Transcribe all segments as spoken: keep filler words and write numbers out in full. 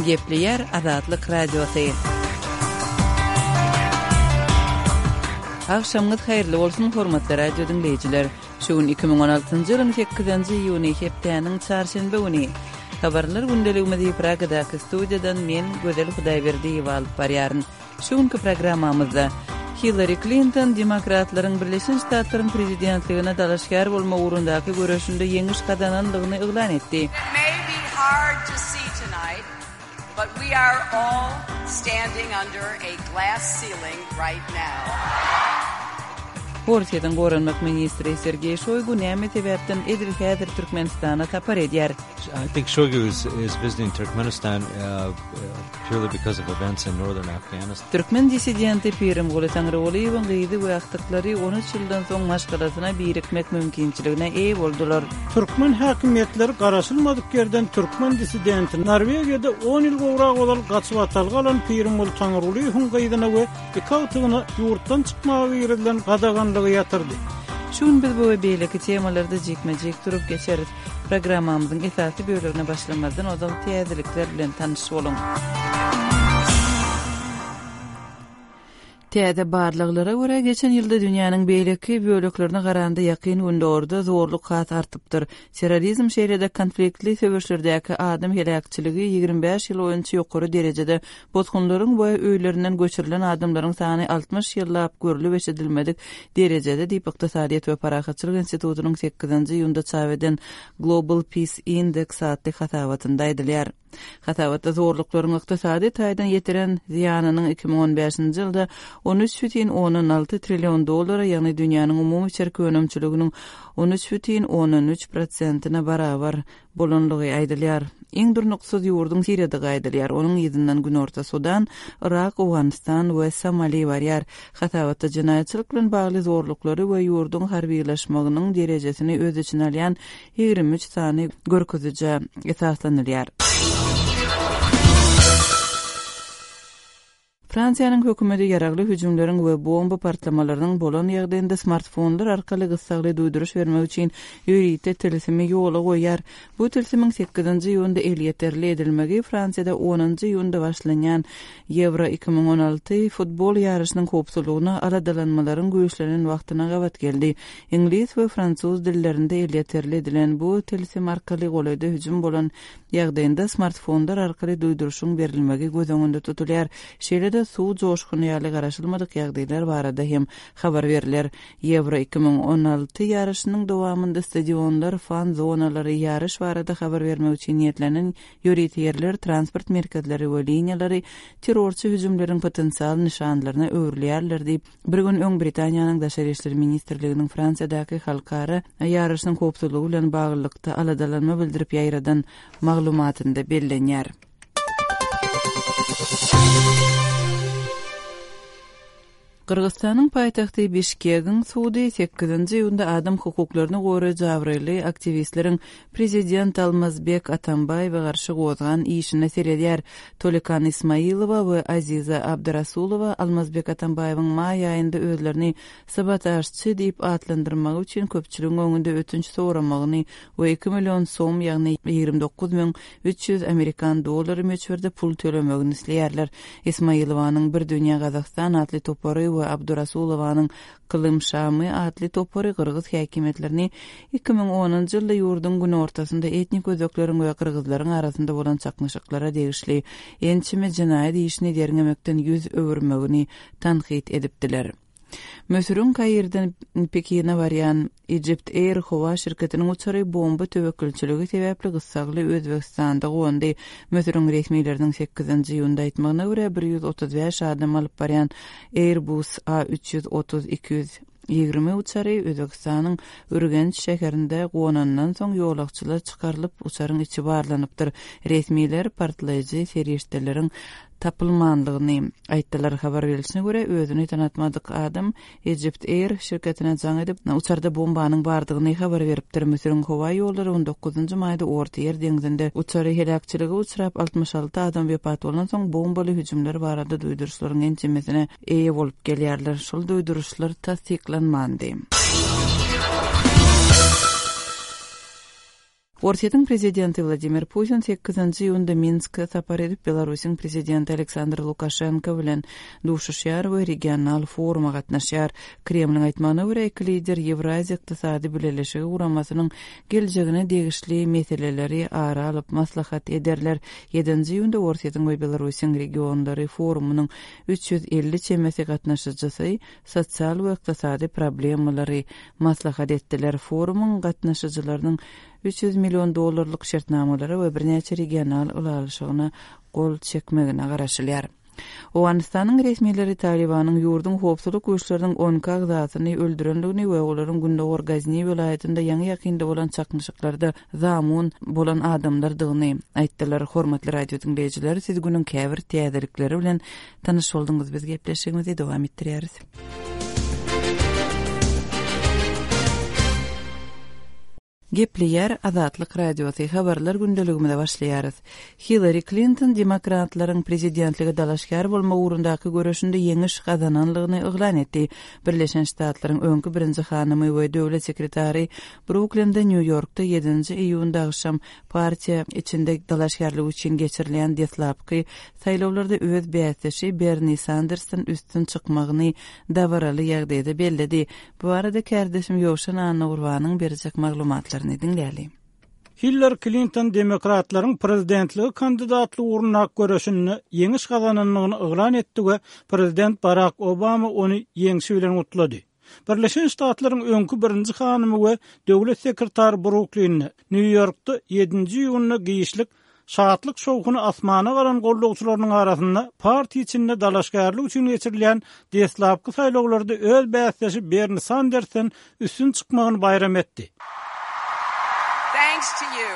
Gepleyer Azatlyk Radiosu. Akşamınız hayırlı olsun hormatly radio dinleyijiler. Şuun iki bin on altyncı ýylyň sekizinji iýuny hepdeniň çarşembe güni. Habarlar gündeligimizi Pragadaky studiýadan men Gözel Hudaýberdiýew alyp barýaryn. Şuňky programmamyzda Hillary Clinton demokratlaryň Birleşen Ştatlaryň prezidentligine dalaşgar bolma ugrundaky görüşinde ýeňiş kazananlygyny eglan etdi. But we are all standing under a glass ceiling right now. Hortiýadan goranmak ministri Sergey Shoigu näme sebäpden edir häzir Türkmenistana tapar edýär? I think Shoigu is, is visiting Turkmenistan uh, purely because of events in northern Afghanistan. Türkmen dissidenti Pirim Gule Tanrıoğlu'nun gyýdy wagtlyklary on üç ýyldan soň maşgalasyna birikmek mümkinçiligine eý boldular. Türkmen häkimetleri garaşylmadyk ýerden Türkmen dissidenti Norwegiýada on ýyl gowrak bolan gaçyp atalgalan Pirim Gule Tanrıoğlu'nun gyýdyna we ikaýatyna ýurtdan çykmagy ýerilen gadagan yatırdı. Şun biz bu beýleki temalarda jekmejek durup geçeriz. Programmamyzyň esasy bölümine başlamazdan ozal täzelikler bilen tanyşyp bolun. Täze barlyklara görä geçen ýylda dünýäniň beýleki böleklerine garanda ýakyn gündorda zorluk hat artypdyr. Terrorizm şeýrede konfliktli söwüşlerdäki adam helakçyligi ýygrimi beş ýyl boýunça ýokary derejede botgunlaryň we öýlerinden göçürilen adamlaryň sany altmış ýyllap görülip eşidilmedik derejede diýip Ykdysadyýat we Parahatçylyk institutunyň sekizinji ýylda çap eden Global Peace Index adly hatawatynda aýdylýar. Hatawatda zorluklaryň ykdysady taýdan ýetiren ziýanynyň iki bin on beşinji ýylda on üç бүтүн onuň alty trillion dollara, ýagny dünýäniň umumy çerki önümçiliginiň on üç бүтүn onuň üç prosentina barabar bolanlygy aýdylýar. Iň durnuksuz ýurdun Siriýada aýdylýar. Onuň ýyzyndan Günorta Sudan, Irak, Awganistan we Somali barýar. Hatawatda jinaýatçylyk bilen bagly zorluklary we ýurdun harbiýleşmeginiň derejesini öz içine alýan ýygrimi üç sany görkezije esaslanylýar. Fransiýanyň hökümeti ýaragly hüjümleriň we bomba partlamalarynyň bolan ýagdaýynda smartfonlar arkaly gysgaly duýduruş bermek üçin ýürite telefimi ýola goýar. Bu telefimiň sekizinji ýylda ehliyetli edilmegi Fransiýada onuncu ýylda başlanýan Euro iki bin on alty futbol ýarışynyň hopsulugyna aladalanmalaryň güýçlenen wagtyna gabat geldi. İnglis we fransuz dillerinde ehliyetli edilen bu telefim arkaly goýda hüjüm bolan ýagdaýynda smartfonlar arkaly duýduruşyň berilmegi göz öňünde tutulýar. Şeýle suw joşkuny ýaly garaşylmadyk ýagdaýlar barada hem habar berilýär. Euro iki bin on alty ýarışynyň dowamında stadionlar, fan zonalary ýarış barada habar bermek üçin niýetlenen ýöretýärler, transport merkezleri we liniýalary terrorçy hüjümleriň potensial nişanlaryna öwürlýärler diýip bir gün öň Britaniýanyň Daşary işleri ministrliginiň Fransiyadaky halkara ýarışyň hopsulugy bilen baglykda aladalanma bildirip ýaýradan maglumatynda bellenýär. Kırgızstanyň paýtagty Bişkegiň sudy sekizinji ýylda adam hukuklaryny goýry jabryly aktivistleriň prezident Almazbek Atambaýewa garşy gozgan işine seredýär. Tolekan Ismailowa we Aziza Abdurasulowa Almazbek Atambaýewiň maý aýynda özlerini sabotajçy diýip atlandyrmak üçin köpçüligiň öňünde ötünç soramagyny we iki million soň ýagny ýygrimi dokuz bin üç ýüz Amerikan dollary möçberde pul tölemegini isleýärler. Ismailowanyň bir dünýä Gazakistan adly topary we Abdurasulowanyň Kılym Şamy adly topary Kırgız häkimetlerini iki bin onuncu ýylda ýurdun gün ortasynda etnik özeklerin we kırgızlaryň arasynda bolan çakmyşyklara degişli ençime jinaýat işini derňemekden ýüz öwürmegini tanqid edipdiler. Mösürün Kairden Pekin'e varyan Egypt Air hova şirketinin uçary bomba töwekilçiligi sebäpli gysgaly Özbekistanda goňdy. Mösürün resmiýetleriniň sekizinji ýylda aýtmagyna görä bir ýüz otuz beş adam alyp barýan Airbus A üç ýüz otuz iki ýüz ýygrimi uçary Özbekistanyň Ürgenç şäherinde gonandan soň ýolakçylar çykarylyp uçaryň içi barlanypdyr. Resmiýetler partlaýjy serişdeleriň tapılmanlygyny aýtdylar. Habar berilişine görä özüni tanatmadyk adam Egypt Air şirketine jaň edip uçarda bombanyň bardygyny habar beripdir. Mösürün howa ýollary on dokuzuncu maýda Orta Ýer deňizinde uçary helakçylygy uçrap altmış alty adam wepat bolan soň bombaly hüjümler barada duýduruşlaryň ençemesine eýe bolup gelýärler. Şol duýduruşlar tasdiklanmady. Ortiýanyň prezidenti Vladimir Putin sekizinji iýunda Minskka sapar edip Belarusyň prezidenti Aleksandr Lukashenko bilen duşuşýar we regional foruma gatnaşýar. Kremliň aýtmagyna görä iki lider Ýewraziýa ykdysady birleşigi guramasynyň geljegine degişli meseleleri ara alyp maslahat ederler. yedinji iýunda Ortiýanyň we Belarusyň regionlary forumynyň üç yüz elli çemesi gatnaşyjysy sosial we ykdysady problemalary maslahat etdiler. Forumyň gatnaşyjylarynyň üç yüz milyon dollarlyk şertnamalary we birnäçe regional ulaşygyna gol çekmegine garaşylýar. Owganistanyň resmiýetleri Talibanyň ýurdun howpsuzlyk güýçleriniň on kagzatyny öldürenligini we olaryň Gündogor Gazni vilayetinde ýaňy ýakynda bolan çakmyşyklarda zamun bolan adamlardygyny aýtdylar. Hormatly radio dinleýijiler, siz günüň käbir täzelikleri bilen tanyş boldyňyz. Biz gepleşigimizi dowam etdirýäris. Gepleýär Azatlyk radiosy habarlar gündeliginde başlaýarys. Hillary Clinton demokratlaryň prezidentligi dalaşkar bolma ugrundaky görüşinde ýeňiş gazananlygyny eglan etdi. Birleşen Ştatlaryň öňkü birinji hanamy we döwlet sekretary Brooklyn'da New York'ta yedinji iýunda akşam partiýa içinde dalaşkarlyk üçin geçirilen deslapky saýlawlarda öz bäsdeşi Bernie Sanders'ın üstün çykmagyny dawaraly ýagdaýda belledi. Bu arada kardeşim Ýowşan Anawrwanyň berjek maglumatlar Hillary Clinton demokratlaryň prezidentligi kandidatlygy ugruna görüşini ýeňiş gazananlygyny eglan etdi we prezident Barack Obama ony ýeňişi bilen utlady. Birleşen Ştatlaryň öňkü birinji hanamy we döwlet sekretary Brooklyn'da New York'ta yedinji iýunda giýişlik şahatlyk şowkuny asmana garan gollugçylarynyň arasynda partiýa içinde dalaşgarlyk üçin geçirilen deslapky saýlawlarda öz bäsdeşi Bernie Sanders'ın üstün çykmagyny bayram etdi. Thanks to you,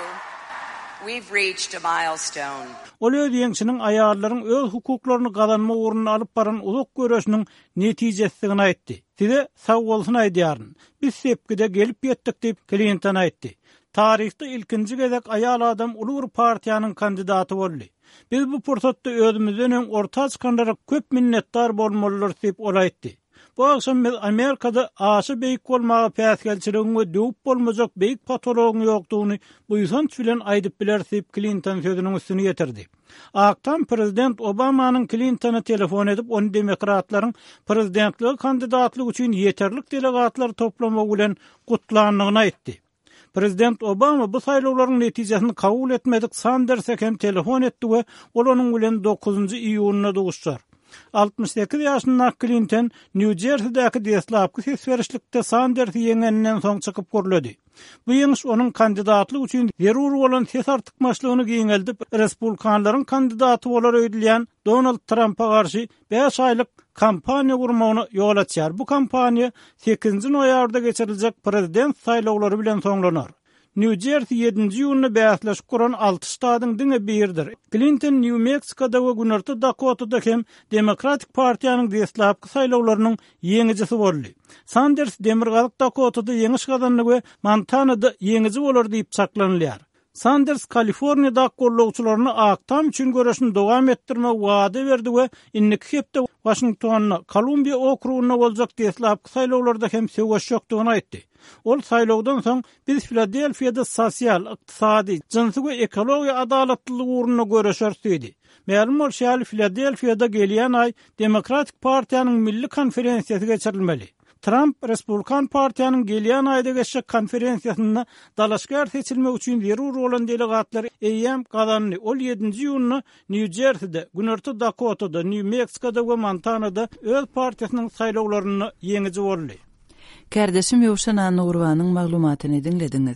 we've reached a milestone. Ol öz ýeňişiniň aýallaryň öz hukuklaryny gazanma ugruna alyp baran uzak görüşiniň netijesini aýtdy. Size sag bolsun aýdýaryn. Biz sepkide gelip ýetdik diýip Clinton aýtdy. Tarihte ilkinji gezek aýal adam ulur partiýanyň kandidaty boldy. Biz bu pursatda özümizden öň orta çykanlara köp minnetdar bolmalylar diýip ol aýtdy. Bu akşam biz Amerikada aşy beýik bolmagy päsgelçiligini we döwüp bolmajak beýik patologyny ýokdugyny buýsan bilen aýdyp biler diýip Clinton sözüniň üstüne ýetirdi. Aktam prezident Obamanyň Clintona telefon edip onu demokratlaryň prezidentligi kandidatlygy üçin ýeterlik delegatlar toplamagy bilen gutlanlygyny aýtdy. Prezident Obama bu saýlawlaryň netijesini kabul etmedik Sanders'a hem telefon etdi we ol onuň bilen dokuzunji iýunda duguşýar. altmış sekiz ýaşynda Clinton New Jersey'däki deslapky sesberişlikde Sanders'y ýeňenden soň çykyp görledi. Bu ýeňiş onuň kandidatlygy üçin zerur bolan ses artykmaçlygyny giňeldip, Respublikanlaryň kandidaty bolar öýdülýän Donald Trump'a garşy beş aýlyk kampaniýa gurmagyny ýol açýar. Bu kampaniýa sekizinji noýabrda geçiriljek prezident saýlawlary bilen soňlanar. New Jersey yedinji iýunda bäsleşip guran alty ştadyň diňe birdir. Clinton New Mexico'da we Günörtü Dakota'da hem Demokratik Partiýanyň deslapky saýlawlarynyň ýeňijisi boldy. Sanders Demirgalyk Dakota'da ýeňiş gazandy we Montana'da ýeňiji bolar diýip çaklanylýar. Sanders Kaliforniýada gollugçylaryny aktam üçin görüşini dowam etdirmek wada berdi we inniki hepde Washingtonna, Kolumbiya okruguna boljak deslapky saýlawlarda hem söwüş ýokdugyny aýtdy. Ol saýlawdan soň biz Filadelfiýada sosial, ykdysady, jinsy we ekologiýa adalatlylygy ugruna görüşer diýdi. Ma'lum bolşaly Filadelfiýada gelýän ay Demokratik Partiýanyň milli konferensiýasy geçirilmeli. Trump Respublikan Partiýanyň gelýän aýda geçecek konferensiýasynda dalaşgar seçilmek üçin zerur bolan delegatlar eýýäm gazandy. Ol yedinji iýunda New Jersey'de, Günörtü Dakota'da, New Mexico'da we Montana'da öz partiýasynyň saýlawlaryny ýeňiji boldy. Kardeşim Ýowşan Anawrwanyň maglumatyny dinlediňiz.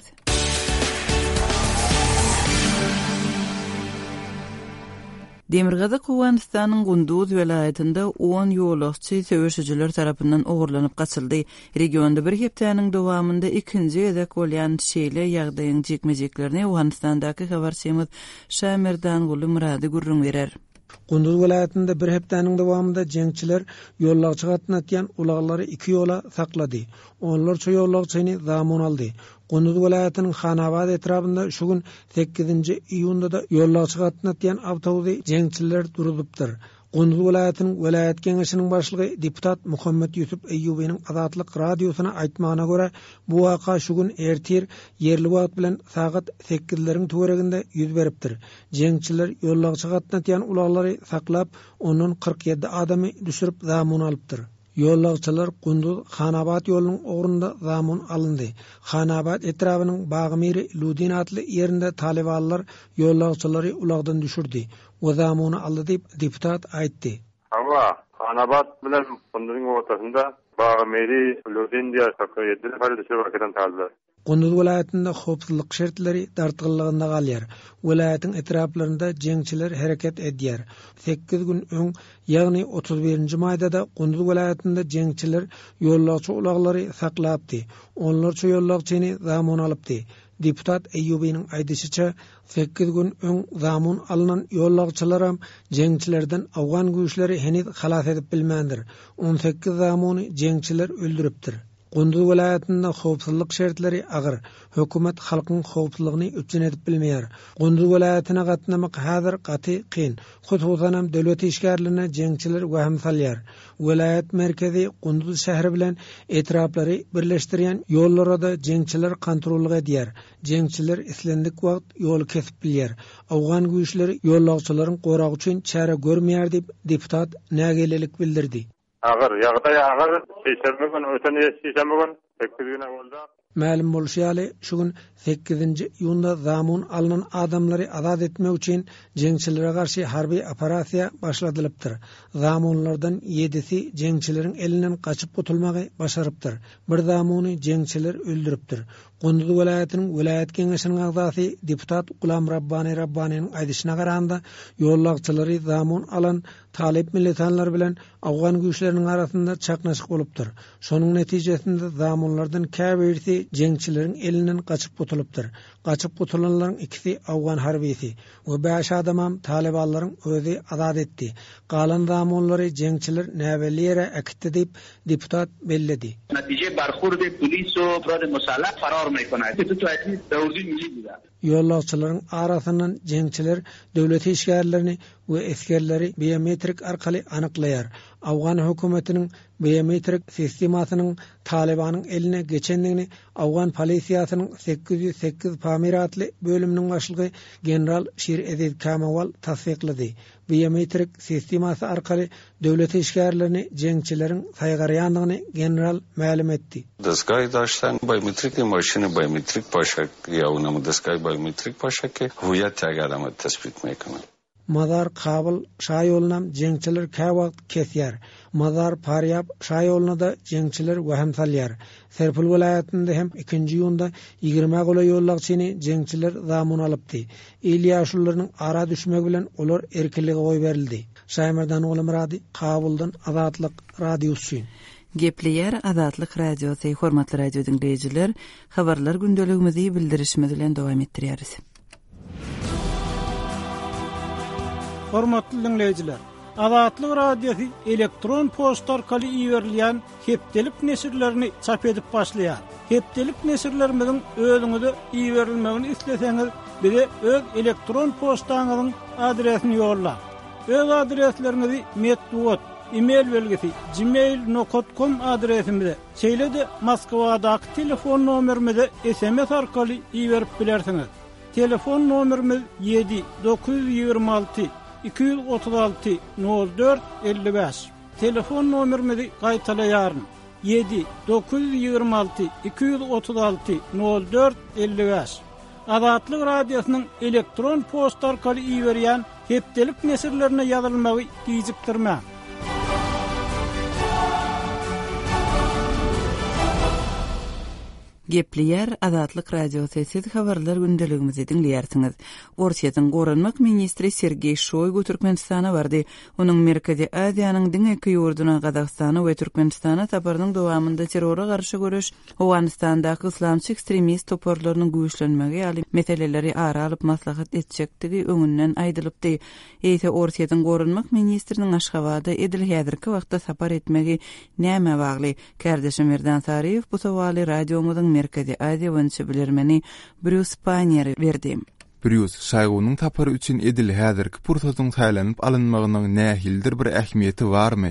Demirgazyk Owganistanyň Gunduz vilayetinde on ýolagçy söwüşçiler tarapyndan ogurlanyp gaçyldy. Regionda bir hepdeniň dowamında ikinji gezek bolýan şeýle ýagdaýyň jekmejeklerini Owganistandaky habarçymyz Şamerdan Guly Murady gurrun berer. Gunduz vilayetinde bir hepdeniň dowamında jeňçiler ýollagçy gatnaşan ulaglary iki ýola saklady. Onlar şu ýollagçyny zamun aldy. Gunduz vilayetiniň Hanabad etrapynda şu gün sekizinji iýunda da ýollagçy gatnaşan awtobusy jeňçiler durudypdyr. Gunduz vilayatynyň vilayat keňeşiniň başlygy deputat Muhammed Yusuf Eyyubiň Azatlyk radiosyna aýtmagyna görä, bu waka şu gün ertir yerli wagt bilen sagat sekiz-leriň töwereginde ýüz beripdir. Jeňçiler ýollagçy gatnaşan ulaglary saklap, onuň kırk ýedi adamy düşürip zamun alypdyr. Ýollagçylar Gunduz Xanabad ýolunyň ogurunda zamun alyndy. Xanabad etrabynyň Bagmiri Ludin adly ýerinde talibanlar ýollagçylary ulagdan düşürdi. O zamuny aldy diýip deputat aýtdy. Ama Xanabad bilen Gunduz'un ortasında Bagmiri Ludin diýär ýerde hal düşürip arkadan taldylar. Gunduz vilayatynda howpsuzlyk şertleri dartgylygynda galýar. Vilayatyň etraplarynda jeňçiler hereket edýär. sekiz gün öň, ýagny otuz birinji maýda da Gunduz vilayatynda jeňçiler ýollagçy ulaglary saklapdy. Onlar şu ýollagçyny zamun alypdy. Deputat Eyyubiň aýdysynça, sekiz gün öň zamun alynan ýollagçylaram jeňçilerden awgan güýçleri heniz halas edip bilmändir. on sekiz zamuny jeňçiler öldüripdir. Gunduz vilayatynda howpsuzlyk şertleri agyr. Hökümet halkyň howpsuzlygyny üçin edip bilmeýär. Gunduz vilayatyna gatnamak häzir gaty kyn. Hususan döwlet işgärlerine jeňçiler waham salýar. Vilayat merkezi Gunduz şähri bilen etraplary birleşdirýän ýollara da jeňçiler kontrollyk edýär. Jeňçiler islendik wagt ýol kesip bilýär. Awgan güýçleri ýollagçylaryň goragy üçin çäre görmeýär diýip deputat nägelelik bildirdi. Agar ýagdaý agar şeýşembe gün öteni şeýşembe gün sekiz güne bolsa. Ma'lum bolýaly, şu gün sekizinji ýylda zamun alynan adamlary azat etmek üçin jeňçilere garşy harby operasiýa başladylypdyr. Zamunlardan ýedisi jeňçileriň elinden gaçyp gutulmagy başarypdyr. Bir zamuny jeňçiler öldüripdir. Gunduz vilayatynyň vilayat keňeşiniň agzasy deputat Gulam Rabbani Rabbaniň aýdyşyna garanda ýollagçylary zamun alan talep militanlar bilen awgan güýçleriniň arasynda çaknaşyk bolupdyr. Şonuň netijesinde zamunlardan käbirsi jeňçileriň elinden gaçyp gutulupdyr. Gaçyp gutulanlaryň ikisi awgan harbisi we beş adamam talibanlaryň özi azat etdi. Galan zamunlary jeňçiler näwelere akitdi diýip deputat belledi. Natije barxurd polis we afrad musallah farar mekonad. Bu taýyat dawri milli bida. Ýollagçylaryň arasyndan jeňçiler döwlet işgärlerini we eskerleri biometrik arkaly anyklaýar. Awgan hökümetiniň biometrik sistemasynyň Talibanyň eline geçendigini Awgan polisiýasynyň sekiz ýüz sekiz Pamiratly bölüminiň başlygy general Şir Ezid Kamawal tasdiklady. Biometrik sistemasy arkaly döwlet işgärlerini jeňçileriň saýgarýandygyny general ma'lum etdi. Дыскай daştan biometrik maşyny biometrik paşak ýawnamy дыскай biometrik paşaky huýat tägäläme tespit mekany. Mazar Kabul şaýolunam jeňçiler käwagt kesýär. Mazar Paryab şaýoluna da jeňçiler waham salýar. Serpil vilayatynda hem ikinji ýylda ýygrima gola ýollagçyny jeňçiler zamun alypdy. Ilýaşullaryň ara düşmegi bilen olar erkinligi goý berildi. Şaýmerdan oğlum radi Kabuldan Azatlyk radiosy. Gepleýär Azatlyk radiosy, hormatly radio dinleýijiler, habarlar gündeligimizi bildirişimiz bilen dowam etdirýäris. Hormatly dinleýijiler, Azatlyk radiosi elektron posta arkaly iýerilýän hepdelik nesirlerini çap edip başlaýar. Hepdelik nesirlerimizin özüňize iýerilmegini isleseňiz, bize öz elektron postaňyzyň adresini ýollar. Öz adreslerinizi metduat, e-mail belgisi gmail nokta com adresimize, şeýle-de Moskwadaky telefon nomerimize S M S arkaly iýerip bilersiňiz. Telefon nomerimiz yedi dokuz yüz ýygrima alty iki yüz otuz alty nol dört elli beş. Telefon nomerimizi gaýtalaýaryn. yedi dokuz yüz ýygrima alty iki yüz otuz alty nol dört elli beş. Azatlyk radiosynyň elektron posta arkaly iýerýän hepdelik nesirlerine ýazylmagy gijikdirmä. Gepleýär Azatlyk radiosy, siz habarlar gündeligimizi dinleýärsiňiz. Orsiýatyň goranmak ministri Sergey Shoygu Türkmenistana bardy. Onuň Merkezi Aziýanyň diň iki ýurduna Gazagstana we Türkmenistana saparynyň dowamında terrora garşy görüş, Awganistandaky islamçy ekstremist toporlarynyň güýçlenmegi ýaly meseleleri ara alyp maslahat etjekdigi öňünden aýdylypdy. Eýse Orsiýatyň goranmak ministriniň Aşgabatda edil häzirki wagtda sapar etmegi näme bagly? Kardeşim Erdan Sariýew bu sowaly radiomyzyň Merkezi Aziýa boýunça bilermeni Bruce Panier berdi. Brus şaýgynyň tapary üçin edil häzirki pursatyň taýlanyp alynmagynyň nähildir bir ähmiýeti barmy?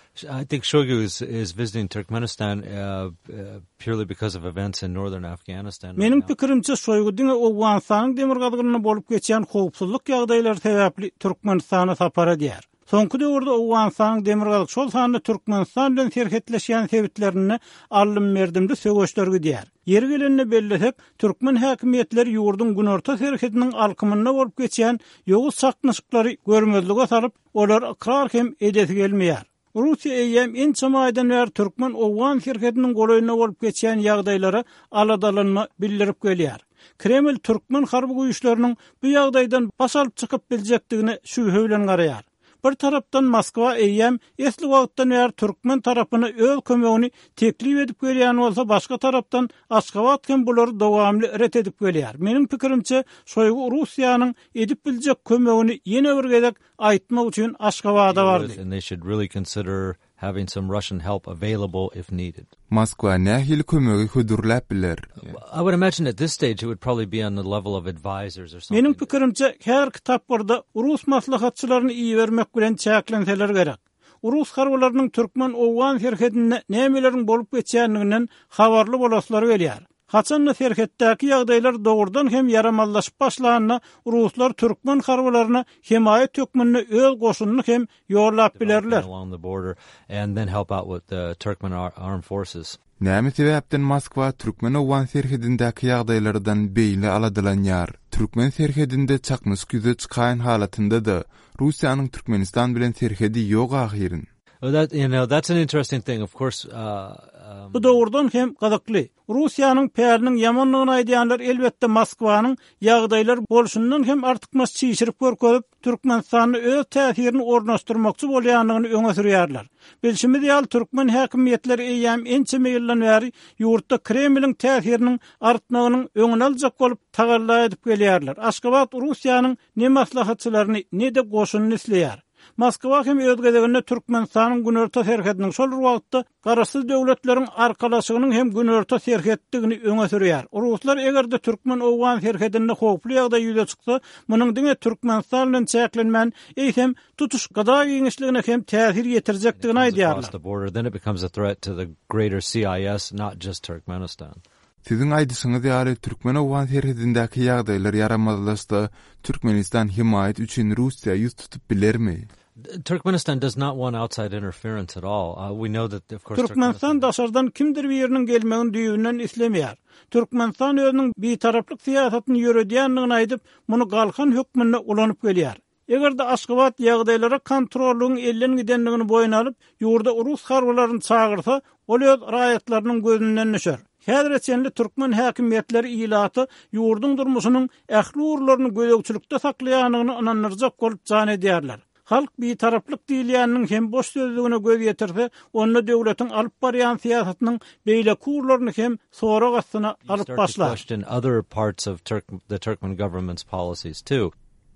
I think Shoigu is, is visiting Turkmenistan uh, uh, purely because of events in northern Afghanistan. Menim pikirimçe Shoigu diňe Awganistanyň demir gadgynyna bolup geçýän howpsuzlyk ýagdaýlary sebäpli Türkmenistana sapara diýär. Soňky döwürde Awganistanyň demir gadyk şol sanyny Türkmenistan bilen serhetleşýän sebitlerini allym merdimde söwüşlergi diýär. Yer gelenine belläsek, Türkmen häkimiýetleri ýurdun günorta serhetiniň alkymyna bolup geçýän ýoğuz saknyşyklary görmezlige salyp, olar ikrar hem edesi gelmeýär. Rusiya eýem en çamaýdan bäri Türkmen Awgan şirketiniň golaýyna bolup geçýän ýagdaýlara aladalanma bildirip gelýär. Kreml Türkmen harby güýçleriniň bu ýagdaýdan baş alyp çykyp biljekdigine şübhe bilen garaýar. Bir tarapdan Moskwa eýem esli wagtdan bäri Türkmen tarapyna öz kömegini teklip edip gelýän bolsa, başga tarapdan Aşgabat hem bulary dowamly ret edip gelýär. Menim pikirimçe, Şoýgu Russiýanyň edip biljek kömegini ýene bir gezek aýtmak üçin Aşgabada bardy. And they should really consider having some Russian help available if needed. Moskwa nähil kömegi hödürläp biler? I would imagine at this stage it would probably be on the level of advisors or something. Menim pikirimçe, her kitaplarda Rus maslahatçylaryny iyi vermek bilen çäklenseler gerek. Rus harbalarynyň Türkmen Awgan şirketinde nämelerin bolup geçýänliginden habarly bolasylary gelýär. Haçanla serhetdäki ýagdaýlar dogurdan hem yaramallaşyp başlanyna Ruslar Türkmen harbalaryna himaýet tökmenine öz goşunyny hem ýollap bilerler. Along the border and then help out with the Turkmen armed forces. Näme sebäpden Moskwa Türkmen Awgan serhedindäki ýagdaýlardan beýle aladalanýar? Türkmen serhedinde çakmys güze çykan halatynda da Russiýanyň Türkmenistan bilen serhedi ýok ahyryň. Oh, that, you know, that's an interesting thing. Of course, uh, um, bu dogurdan hem gazakly. Russiýanyň päriniň ýamanlygyny aýdýanlar elbetde Moskwanyň ýagdaýlar bolşundan hem artykmas çiğişirip görkezip Türkmenistanyň öz täsirini ornaşdyrmakçy bolýanlygyny öňe sürýärler. Bilşimi diýal Türkmen häkimiýetleri eýem ençe meýilden bäri ýurtda Kremliň täsiriniň artmagynyň öňüne aljak bolup tagalla edip gelýärler. Aşgabat Russiýanyň ne maslahatçylaryny ne de goşunyny isleýär. Moskwa hem öz gezeginde Türkmenistanyň günorta serhetiniň şol wagtda garaşsyz döwletleriň arkalaşygynyň hem günorta serhetdigini öňe sürýär. Ruslar egerde Türkmen Awgan serhetinde howply ýagdaý ýüze çyksa, munyň diňe Türkmenistan bilen çäklenmän eýsem tutuş gada giňişligine hem täsir ýetirjekdigini aýdýarlar. Then it becomes a threat to the greater C I S, not just Turkmenistan. Sizin aýdyşyňyz ýaly Türkmen Awgan serhetindäki ýagdaýlar yaramazlaşsa, Türkmenistan himaýet üçin Russiýa ýüz tutup bilermi? Turkmenistan does not want outside interference at all. Uh, we know that, of course, Türkmenistan daşardan kimdir biriniň gelmegini düýünden islemeýär. Türkmenistan özüniň bir taraplyk siýasatyny ýöredýänligini aýdyp, muny galkan hökmüne ulanyp gelýär. Egerde Aşgabat ýagdaýlara kontrolyň elden gidenligini boýuna alyp, ýurda Rus harbalaryny çağırsa, ol öz raýatlarynyň gözünden düşer. Häzirçenli Türkmen häkimiýetleri ilaty ýurdun durmuşynyň ähli urlaryny gödekçilikde saklaýanyny ananyrjak bolup jan edýärler. Halk bir taraplyk diýilýäniniň hem boş sözlügine göz ýetirse, onda döwletiň alyp barýan siýasatynyň beýle kurlaryny hem sonra gastyna alyp başlar. Other parts of Turk- the Turkmen government's policies too.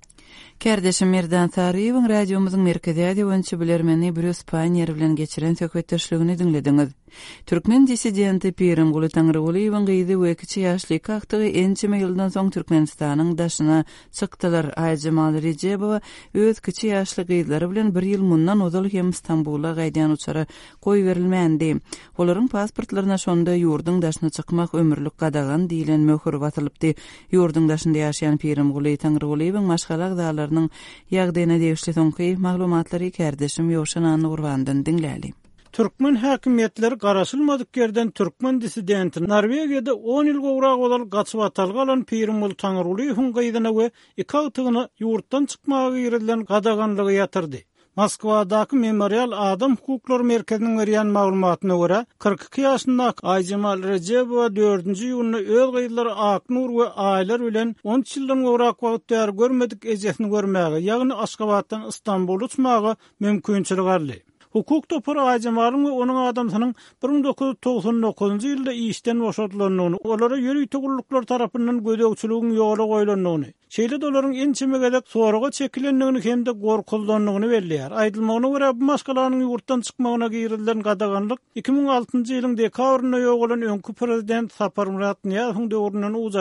Kardeşim Merdan Tariýewiň radiomyzyň merkezi ýa-da bilermeni Brus Panier bilen geçiren söhbetdeşligini dinlediňiz. Türkmen disidenti Pirim Guly Taňrygulyň gyýdy wekçi ýaşly kaktygy ençe ýyldan soň Türkmenistanyň daşyna çykdylar. Aýjamal Rejebowa öz kiçi ýaşly gyýdlary bilen bir ýyl mundan ozal hem Istanbula gaýdan uçara goý berilmändi. Olaryň pasportlaryna şonda ýurdun daşyna çykmak ömürlük gadagan diýilen möhür batylypdy. Ýurdun daşynda ýaşaýan Pirim Guly Taňrygulyň maşgalak dalarynyň ýagdaýyna degişli soňky maglumatlary kardeşim Ýoşan Anurwandan dinläli. Türkmen häkimiýetleri garaşylmadyk yerden Türkmen disidenti Norwegiýada on ýyl gowrak bolan gaçyp atalgalan Pirim Guly Taňrygulyň gyýdyna we ikagytygyny ýurtdan çykmagy ýerden gadaganlygy ýatyrdy. Moskvadaky Memorial Adam Hukuklary Merkeziniň berýän maglumatyna görä, kırk iki ýaşyndaky Aýjamal Rejebowa dördünji ýylyny öz gyýdlary Aknur we aýlar bilen on ýyldan gowrak wagt ýar görmedik ejesini görmäge, ýagny Aşgabatdan Istanbula uçmagy mümkinçilik aldy. Hukuk topar Aýjamalyň we onuň adamsynyň bir ming dokuz yüz togson dokuzynjy ýylda işden boşatylanlygyny, olara ýöri togurluklar tarapyndan gödekçiligiň ýoly goýulanlygyny, şeýle dolaryň ençeme gezek soraga çekilenligini hem de gorkuldanlygyny belliýär. Aýdylmagyna görä bu maskalaryň ýurtdan çykmagyna giýrilen gadaganlyk iki ming altynjy ýylyň dekabryna ýok bolan öňkü prezident Sapar Murat Niýazowyň döwründen uzalýar.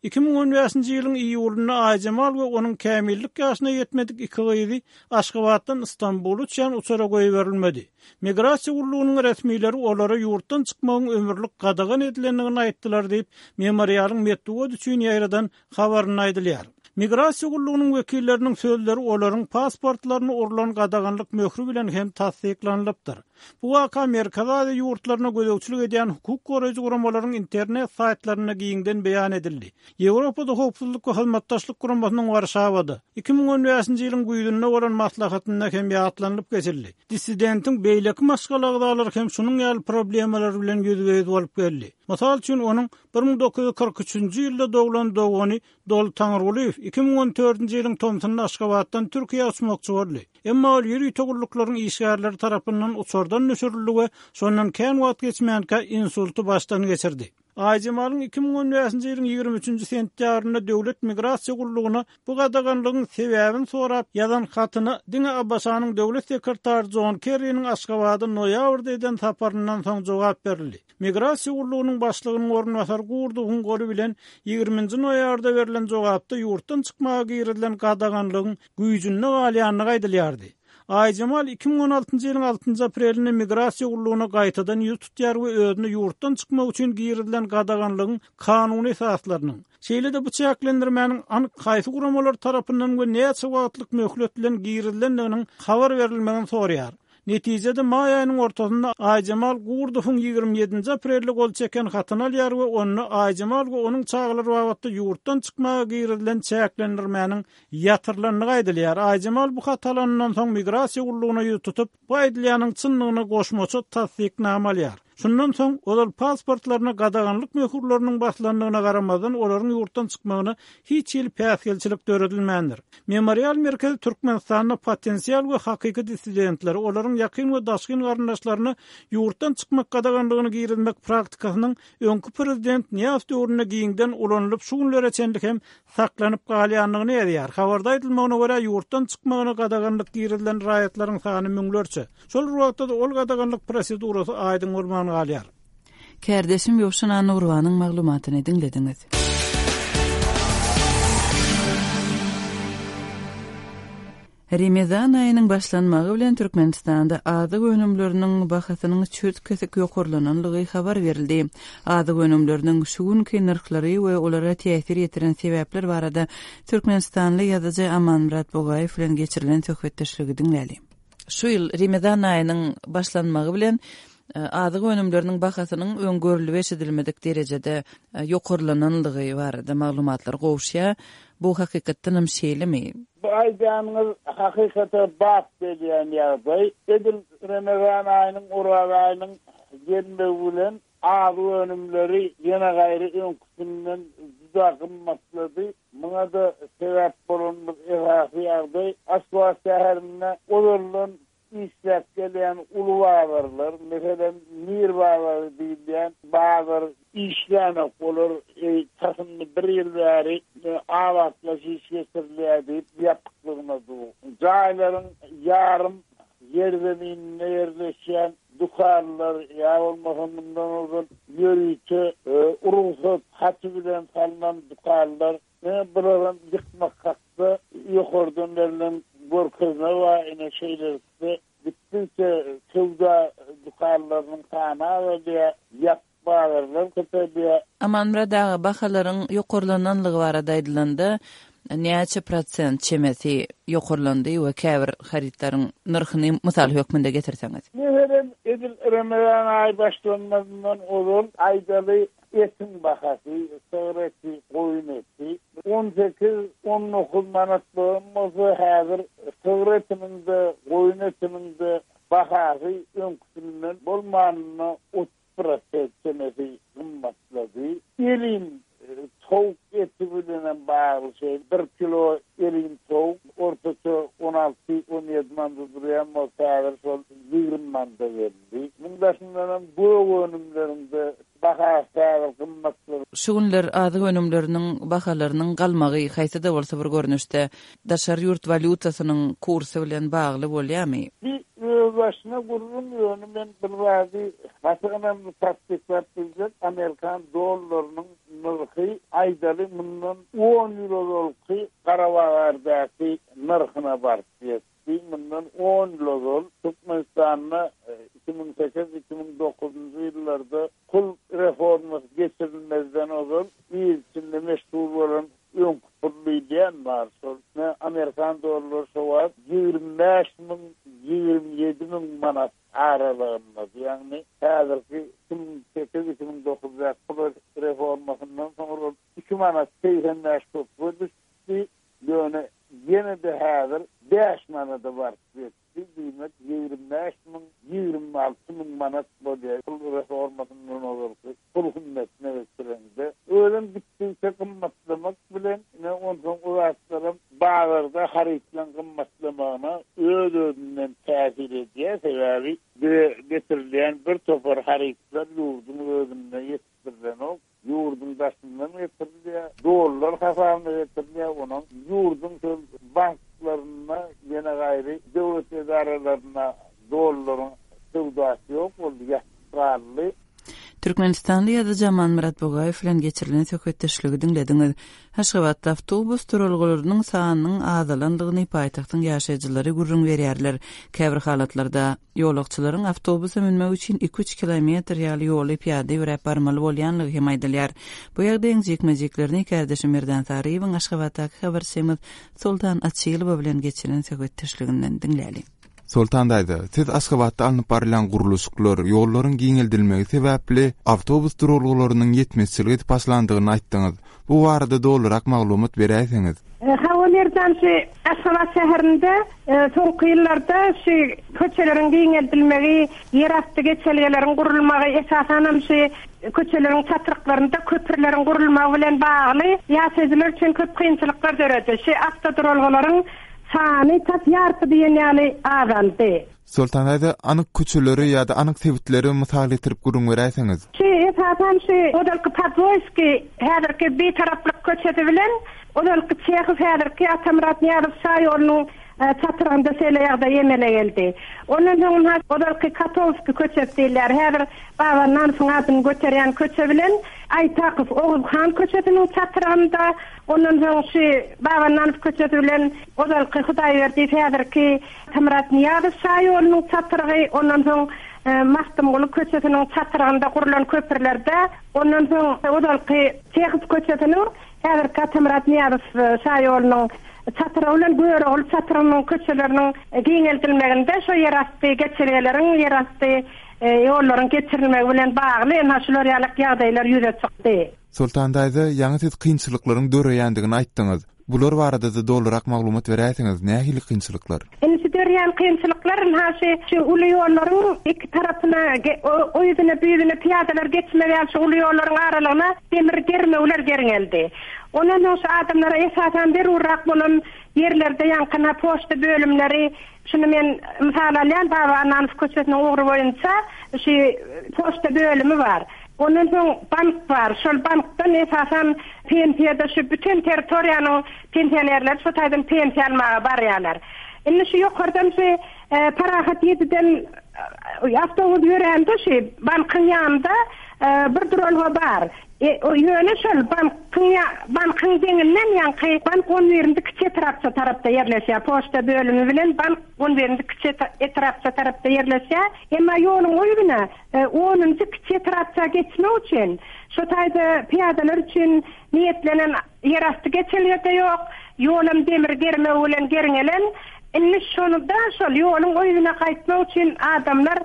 iki ming on beşinji ýylyň iýulunda Aýjamal we onuň kämillik ýaşyna ýetmedik iki gyýdy Aşgabatdan Istanbul üçin uçara goýberilmedi. Migrasiýa gurulunyň resmiýleri olara ýurtdan çykmagyň ömürlik gadagan edilendigini aýtdylar diýip memorialyň Medwed üçin ýaýradan habaryny aýdylýar. Migrasiýa gurulunyň wekilleriniň sözleri olaryň pasportlaryny urulan gadaganlyk möhri bilen hem tasdiklanlypdyr. Bu waka Amerikada da ýurtlaryna gözegçilik edýän hukuk goraýjy guramalaryň internet saytlaryna giňden beýan edildi. Ýewropada howpsuzlyk we hyzmatdaşlyk guramasynyň Warşawada iki ming on beşinji ýylyň güýdünde bolan maslahatyna hem ýatlanyp geçirildi. Dissidentiň beýleki maşgalagdalar hem şunyň ýaly problemler bilen ýüzbeýiz bolup geldi. Masal üçin onuň bir ming dokuz ýuz kırk üçinji ýylda doglan dogany Dol Taňrylyw iki ming on dördünji ýylyň Tomsonyň Aşgabatdan Türkiýe uçmakçy boldy. Emma ol ýeri togurlyklaryň işgärleri tarapyndan uçurdan nöşürildi we şondan kän wagt geçmänkä insulty başdan geçirdi. Aýjamalyň iki ming on beşinji ýylyň ýigirme üçinji sentýabrynda döwlet migrasiýa gurulugyna bu gadaganlygyň sebäbini sorap ýazan hatyny Diňe Abbasanyň döwlet sekretary John Kerryniň Aşgabatda noýabrda eden saparyndan soň jogap berildi. Migrasiýa gurulugynyň başlygynyň ornwasary Gurduň goly bilen ýigirminji noýabrda berilen jogapda ýurtdan çykmaga girdilen gadaganlygyň güýjünde galýanyny aýdylýardy. Aýjamal iki ming on altynjy ýylyň altynjy aprelinde migrasiýa gurulugyna gaýtadan ýüz tutýar we özüni ýurtdan çykmak üçin girdilen gadaganlygyň kanuny esaslarynyň şeýle-de bu çäklendirmäniň anyk gaýsy guramalar tarapyndan we näçe wagtlyk möhlet bilen girdilendiginiň habar berilmegini sorýar. Netijede may aýynyň ortasynda Aýjamal Gurduň ýigirme ýedinji aprelde gol çeken hatyny alýar we onu Aýjamal we onuň çaglary wagtda ýurtdan çykmaga girdilen çäklendirmäniň ýatyrlandygy aýdylýar. Aýjamal bu hatalandan soň migrasiýa gurulugyna ýüz tutup, bu aýdylýanyň çynlygyny goşmaçy tasdikname alýar. Şundan soň olal pasportlaryna gadaganlyk möhürleriniň başlandygyna garamadan olaryň ýurtdan çykmagyny hiç ýyl päsgelçilik döredilmändir. Memorial merkezi Türkmenistanyň potensial we hakyky dissidentleri olaryň ýakyn we daşkyn garyndaşlaryny ýurtdan çykmak gadaganlygyny girilmek praktikasynyň öňkü prezident Niýaz döwrüne giňden ulanylyp şu günlere çenlik hem saklanyp galýanlygyny edýär. Habarda aýdylmagyna görä ýurtdan çykmagyna gadaganlyk girilen raýatlaryň sany müňlerçe. Şol wagtda ol gadaganlyk prosedurasy aýdyň bolmagy galýar. Kärdeşim Ýowşan Nurwanyň maglumatyny dinlediňiz. Ramazan aýynyň başlanmagy bilen Türkmenistanda azyk önümleriniň bahasynyň çöt kesik ýokurlananlygy habar berildi. Azyk önümleriniň şu günki narhlary we olara täsir ýetiren sebäpler barada Türkmenistanly ýazyjy Amanmurat Bogaýew bilen geçirilen söhbetdeşligi dinläli. Şu ýyl Ramazan aýynyň başlanmagy bilen azyk önümleriniň bahasynyň öňgörülüp edilmedik derejede ýokurlananlygy barada maglumatlar gowşýar. Bu hakykatdan hem şeýlemi? Bu aýdanyň hakykata bap diýen ýagdaý, edil Ramazan aýynyň Urag aýynyň gelmegi bilen azyk önümleri ýene gaýry öňküsinden juda gymmatlady. Muňa da sebäp bolan bir ehaty ýagdaý Aşgabat şäherinde olaryň işlep gelen ulu bagarlar, mesela Mir bagarı diýilýän bagar işleme olur, e, tasynny bir ýyl bäri awatlaş iş geçirilýär ýapyklygyna du. Jaýlaryň ýarym ýerdenine ýerleşýän dukanlar ýa bolmasam bundan uzun ýörüçi urusat haty bilen salynan dukanlar buradan ýykmak hakda ýokurdan berilen gorkazna we ine şeýlerde bittinçe tövda dukanlarynyň tana we ýapmalarlar köpelýär. Amanmurat ağa bahalaryň ýokurlananlygy barada aýdylanda näçe prosent çemesi ýokurlandy we käbir haritlaryň narhyny mysal hökmünde getirseňiz. Näheren edil Ramazan aý başlanmadan ol aýdaly etin bahasy, söreti, goýun eti on sekiz on dokuz manatly mozu häzir söretiň de goýun etiniň de bahasy öňküsinden bolmanyny otuz prosent çemesi gymmatlady. Elin tavuk eti bilen bağlı şey, bir kilo elin tavuk, ortaça on altı on yedi manda duruyan mosalar sol yirmi manda verdi. Bundan bu önümlerinde bahaslar kımmatlar. Şugunlar adı önümlerinin bahalarının galmagy haýsy da bolsa bir görnüşde daşar yurt valyutasynyň kursy bilen bagly bolýarmy? Bir özbaşyna gururum ýöne men bir wadi hasyňam tatbikler bilýär. Amerikan dollarynyň nurky aýdaly mundan on euro bolky Garawagardaky narhyna bardy. Bundan on euro Türkmenistan'a iki bin sekiz iki bin dokuzuncu ýyllarda kul reforması geçirilmezden ozul bir içinde meşhur olan ön kuruluylayan var. Sonra Amerikan doları şovar yirmi beş bin yirmi yedi bin manat aralığında. Yani hazırki iki bin sekiz iki bin dokuzda kul reformasından sonra iki manat seksen beş tuttu. Düştü yöne yine de hazır beş manada var. Bir kıymet yirmi beş bin yirmi altı bin manat bolýar. Kul reformasından olur. Kul hümmetine vesilende. Ölen bittiyse kımmatlamak bilen ne ondan ulaştırım bağlarda haritlen kımmatlamağına öl ödünden täsir edýär. Sebebi getirilen bir topar haritler yurdun ödünde yetiştirilen o. Yurdun daşından getirilýär. Dolar hasarına getirilýär. Onun yurdun banklarına yine gayri devlet idaralarına doların sevdası yok oldu. Yastrallı. Türkmenistanly ýa-da Jaman Murat Bogaýew bilen geçirilen söhbetdeşligi dinlediňiz. Haşgabatda awtobus duralgalarynyň sanynyň azalandygyny paýtagtyň ýaşaýjylary gurrun berýärler. Käbir halatlarda ýolagçylaryň awtobusa minmek üçin iki üç kilometr ýaly ýoly piýada ýürep barmaly bolýanlygy hem aýdylýar. Bu ýagdaý jekmejeklerini kardeşim Merdan Taryýewiň Aşgabatdaky habarçymyz Sultan Atçylyw bilen geçirilen söhbetdeşliginden dinläli. Sultan daýdy, siz Aşgabatda alınıp barilan guruluşyklar, ýollaryň giňeldilmegi sebäpli awtobus duralgalarynyň ýetmezçiligi başlandygyny aýtdyňyz. Bu barada dolarak maglumat berýärsiňiz. Hawalerden şu Aşgabat şäherinde soňky ýyllarda şu köçeleriň giňeldilmegi, ýerasty geçelgeleriň gurulmagy esasanam şu köçeleriň çatyryklarynda köpürleriň gurulmagy bilen bagly ýaşaýjylar üçin köp kynçylyklar göredi. Şu awtoduralgalaryň sany tap ýarpy diýen ýaly azaldy. Sultan aýdy, anyk köçeleri ýa-da anyk sebitleri mysal etirip gurun berýärsiňiz. Şu esasan şu odalky Podvoyski häzirki bir taraplyk köçeti bilen odalky Çehiw häzirki Atamrat ýa-da şaýolunyň çatyrygynda selýärde ýemele geldi. Onuň soňra odalky Katowski köçet diýler. Häzir babandan soň adyny göterýän köçe bilen Aýtakyw Oğuzhan köçetiniň çatyrygynda onuň soň şu babandan köçeti bilen odalky Hudaýberdi häzirki Atamrat ýa-da şaýolunyň çatyrygy onuň soň Mahtumguly köçetiniň çatyrygynda gurulan köpürlerde onuň soň odalky Çehiw köçetiniň häzirki Atamrat ýa-da şaýolunyň çatyrylan göre ol çatyrynyň köçeleriniň giňeldilmeginde şo ýerasty geçirgeleriň ýerasty ýollaryň geçirilmegi bilen bagly naşular ýalyk ýagdaýlar ýüze çykdy. Sultan daýdy, ýaňy siz kynçylyklaryň döreýändigini aýtdyňyz. Bular barada da dolarak maglumat berýärsiňiz. Nähili kynçylyklar? Indi döreýän kynçylyklar häşe şu uly ýollaryň iki tarapyna oýudyna büýüdüne piýadalar geçmegän şu uly ýollaryň aralygyna demir germegler geriňeldi. Onuň şu adamlara esasen bir urak bolan yerlerde ýankyna poçta bölümleri şunu men mysal alýan baba anans köçetiniň ugry boýunça şu poçta bölümi bar. Onuň soň bank bar. Şol bankdan esasen pensiýada şu bütün territoriýanyň pensionerler şu taýdan pensiýa almaga barýarlar. Indi şu ýokardan şu parahat ýetiden awtobus ýörende şu bankyň ýanynda bir duralga bar. E o ýöne şol bankyň bankyň deňinden ýanky bank on ýerinde kiçe tarapça tarapda ýerleşýär. Poçta bölümi bilen bank on ýerinde kiçe tarapça tarapda ýerleşýär. Emma ýoluň oýuna onunçy kiçe tarapça geçmek üçin şu taýda piýadalar üçin niýetlenen ýerasty geçelýär ýok. Ýolum demir germegi bilen geriňelen. Indi şonu da şol ýoluň oýuna gaýtmak üçin adamlar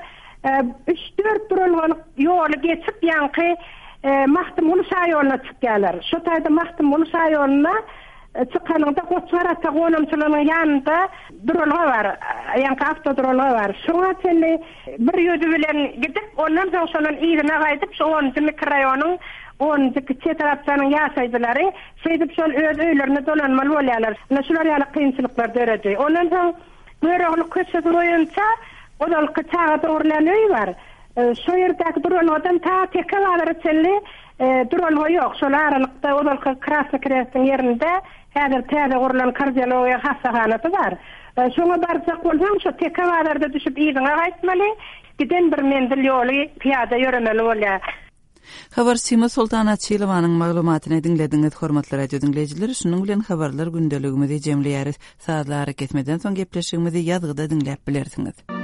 üç dört duralgalyk ýoly geçip ýanky Mahtumguly şaýolunyna çykýarlar. Şu taýda Mahtumguly şaýolunyna çykanyňda goçara tagonamçylaryň ýanynda duralga bar, ýanky awtoduralga bar. Şoňa çenli bir ýözi bilen gidip, ondan soň şonuň ýerine gaýdyp, şu onunçy mikrorayonyň onunçy kiçe tarapçanyň ýaşaýjylary şeýdip şol öz öýlerini dolanmaly bolýarlar. Näme şular ýaly kynçylyklar döredýär. Ondan soň Möreğli köçesi boýunça odalky çağa dogrulan öý bar. Şu yerdäki duran adam ta teke bazar çelli duran ýok. Şol aralykda olalky Krasny Krestň ýerinde häzir täze gurulan kardiologiýa hastahanasy bar. Şoňa barjak bolsaň şu teke bazarda düşüp ýygyňa gaýtmaly. Giden bir mendil ýoly piýada ýöremeli bolýar. Habar Sima Sultana Çilowanyň maglumatyny dinlediňiz, hormatly radio dinleýijiler. Şunuň bilen habarlar gündeligimizi jemleýäris. Saatlar ketmeden soň gepleşigimizi ýazgyda dinläp bilersiňiz.